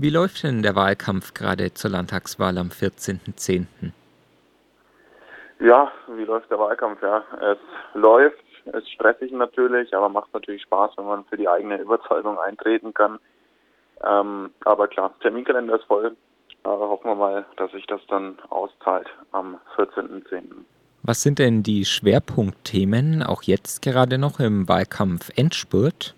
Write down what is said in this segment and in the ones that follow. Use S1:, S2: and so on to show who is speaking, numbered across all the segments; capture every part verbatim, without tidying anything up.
S1: Wie läuft denn der Wahlkampf gerade zur Landtagswahl am vierzehnten zehnten?
S2: Ja, wie läuft der Wahlkampf? Ja, es läuft, es ist stressig natürlich, aber macht natürlich Spaß, wenn man für die eigene Überzeugung eintreten kann. Ähm, aber klar, Terminkalender ist voll. Aber hoffen wir mal, dass sich das dann auszahlt am vierzehnten zehnten.
S1: Was sind denn die Schwerpunktthemen, auch jetzt gerade noch im Wahlkampf-Endspurt?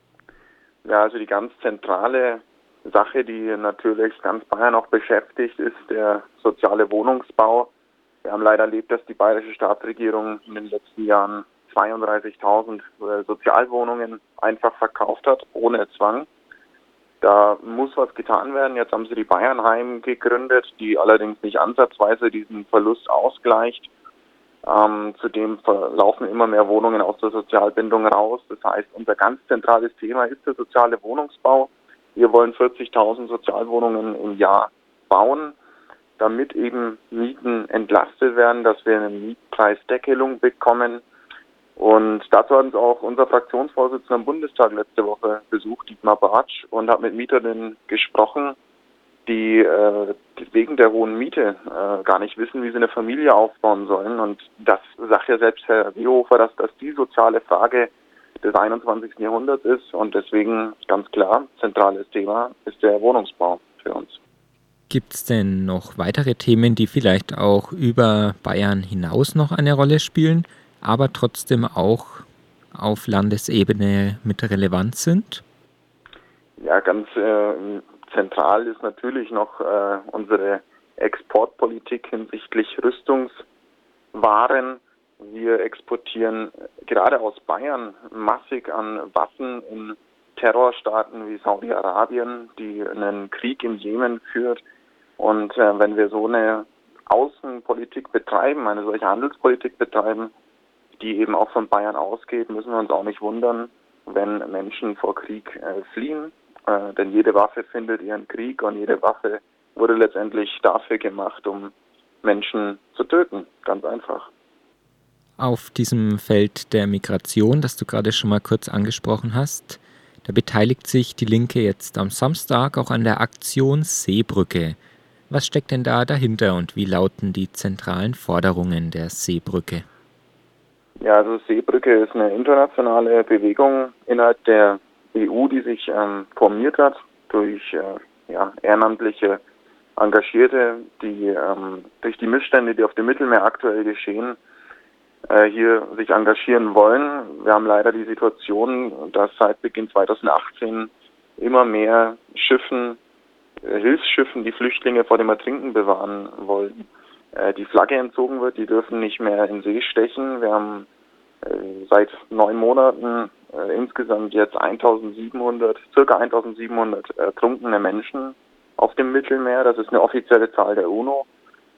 S2: Ja, also die ganz zentrale Sache, die natürlich ganz Bayern auch beschäftigt, ist der soziale Wohnungsbau. Wir haben leider erlebt, dass die bayerische Staatsregierung in den letzten Jahren zweiunddreißigtausend äh, Sozialwohnungen einfach verkauft hat, ohne Zwang. Da muss was getan werden. Jetzt haben sie die Bayernheim gegründet, die allerdings nicht ansatzweise diesen Verlust ausgleicht. Ähm, zudem laufen immer mehr Wohnungen aus der Sozialbindung raus. Das heißt, unser ganz zentrales Thema ist der soziale Wohnungsbau. Wir wollen vierzigtausend Sozialwohnungen im Jahr bauen, damit eben Mieten entlastet werden, dass wir eine Mietpreisdeckelung bekommen. Und dazu hat uns auch unser Fraktionsvorsitzender im Bundestag letzte Woche besucht, Dietmar Bartsch, und hat mit Mieterinnen gesprochen, die äh, wegen der hohen Miete äh, gar nicht wissen, wie sie eine Familie aufbauen sollen. Und das sagt ja selbst Herr Seehofer, dass das die soziale Frage des einundzwanzigsten Jahrhunderts ist. Und deswegen ganz klar, zentrales Thema ist der Wohnungsbau für uns.
S1: Gibt es denn noch weitere Themen, die vielleicht auch über Bayern hinaus noch eine Rolle spielen, aber trotzdem auch auf Landesebene mit Relevanz sind?
S2: Ja, ganz äh, zentral ist natürlich noch äh, unsere Exportpolitik hinsichtlich Rüstungswaren. Wir exportieren gerade aus Bayern massig an Waffen in Terrorstaaten wie Saudi-Arabien, die einen Krieg im Jemen führt. Und äh, wenn wir so eine Außenpolitik betreiben, eine solche Handelspolitik betreiben, die eben auch von Bayern ausgeht, müssen wir uns auch nicht wundern, wenn Menschen vor Krieg äh, fliehen. Äh, denn jede Waffe findet ihren Krieg und jede Waffe wurde letztendlich dafür gemacht, um Menschen zu töten. Ganz einfach.
S1: Auf diesem Feld der Migration, das du gerade schon mal kurz angesprochen hast, da beteiligt sich die Linke jetzt am Samstag auch an der Aktion Seebrücke. Was steckt denn da dahinter und wie lauten die zentralen Forderungen der Seebrücke?
S2: Ja, also Seebrücke ist eine internationale Bewegung innerhalb der E U, die sich ähm, formiert hat durch äh, ja, ehrenamtliche Engagierte, die ähm, durch die Missstände, die auf dem Mittelmeer aktuell geschehen, äh, hier sich engagieren wollen. Wir haben leider die Situation, dass seit Beginn zweitausendachtzehn immer mehr Schiffen, äh, Hilfsschiffen, die Flüchtlinge vor dem Ertrinken bewahren wollen, äh, die Flagge entzogen wird. Die dürfen nicht mehr in See stechen. Wir haben äh, seit neun Monaten äh, insgesamt jetzt eintausendsiebenhundert, circa eintausendsiebenhundert ertrunkene Menschen auf dem Mittelmeer. Das ist eine offizielle Zahl der UNO.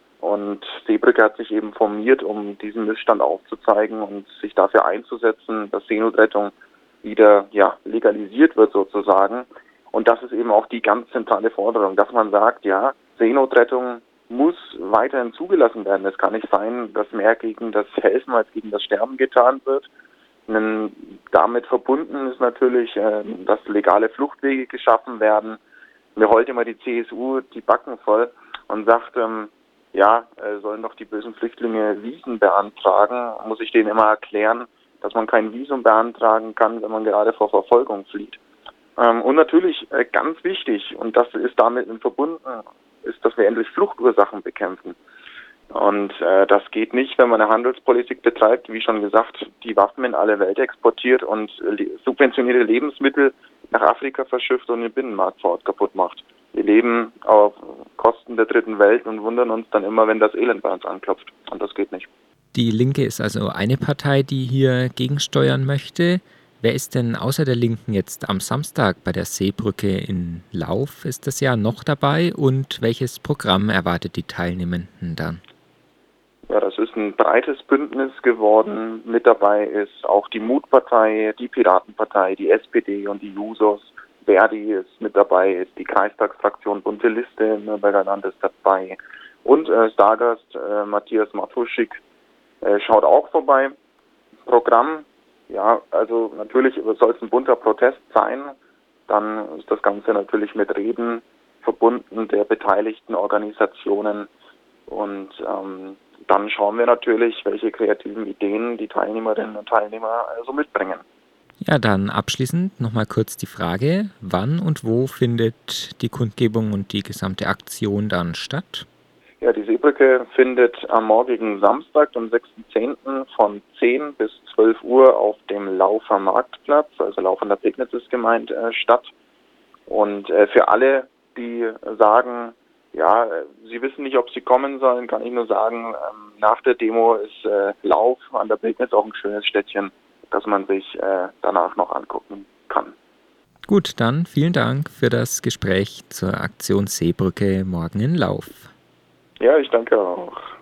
S2: Und Seebrücke hat sich eben formiert, um diesen Missstand aufzuzeigen und sich dafür einzusetzen, dass Seenotrettung wieder ja, legalisiert wird sozusagen. Und das ist eben auch die ganz zentrale Forderung, dass man sagt, ja, Seenotrettung muss weiterhin zugelassen werden. Es kann nicht sein, dass mehr gegen das Helfen als gegen das Sterben getan wird. Und damit verbunden ist natürlich, äh, dass legale Fluchtwege geschaffen werden. Mir heult immer die C S U die Backen voll und sagt, ähm, ja, äh, sollen doch die bösen Flüchtlinge Visen beantragen. Muss ich denen immer erklären, dass man kein Visum beantragen kann, wenn man gerade vor Verfolgung flieht. Ähm, und natürlich äh, ganz wichtig, und das ist damit verbunden, ist, dass wir endlich Fluchtursachen bekämpfen. Und äh, das geht nicht, wenn man eine Handelspolitik betreibt, wie schon gesagt, die Waffen in alle Welt exportiert und äh, subventionierte Lebensmittel nach Afrika verschifft und den Binnenmarkt vor Ort kaputt macht. Wir leben auf Kosten der dritten Welt und wundern uns dann immer, wenn das Elend bei uns anklopft. Und das geht nicht.
S1: Die Linke ist also eine Partei, die hier gegensteuern möchte. Wer ist denn außer der Linken jetzt am Samstag bei der Seebrücke in Lauf? Ist das Jahr noch dabei? Und welches Programm erwartet die Teilnehmenden dann?
S2: Ja, das ist ein breites Bündnis geworden. Mit dabei ist auch die Mutpartei, die Piratenpartei, die S P D und die Jusos. Verdi ist mit dabei, ist die Kreistagsfraktion Bunte Liste im Nürnberger Land ist dabei. Und äh, Stargast äh, Matthias Matuschik äh, schaut auch vorbei. Programm, ja, also natürlich soll es ein bunter Protest sein. Dann ist das Ganze natürlich mit Reden verbunden der beteiligten Organisationen. Und ähm, dann schauen wir natürlich, welche kreativen Ideen die Teilnehmerinnen und Teilnehmer also mitbringen.
S1: Ja, dann abschließend nochmal kurz die Frage, wann und wo findet die Kundgebung und die gesamte Aktion dann statt?
S2: Ja, die Seebrücke findet am morgigen Samstag, am sechsten zehnten von zehn bis zwölf Uhr auf dem Laufer Marktplatz, also Lauf an der Pegnitz ist gemeint, äh, statt. Und äh, für alle, die sagen, ja, äh, sie wissen nicht, ob sie kommen sollen, kann ich nur sagen, ähm, nach der Demo ist äh, Lauf an der Pegnitz auch ein schönes Städtchen, das man sich äh, danach noch angucken kann.
S1: Gut, dann vielen Dank für das Gespräch zur Aktion Seebrücke morgen in Lauf.
S2: Ja, ich danke auch.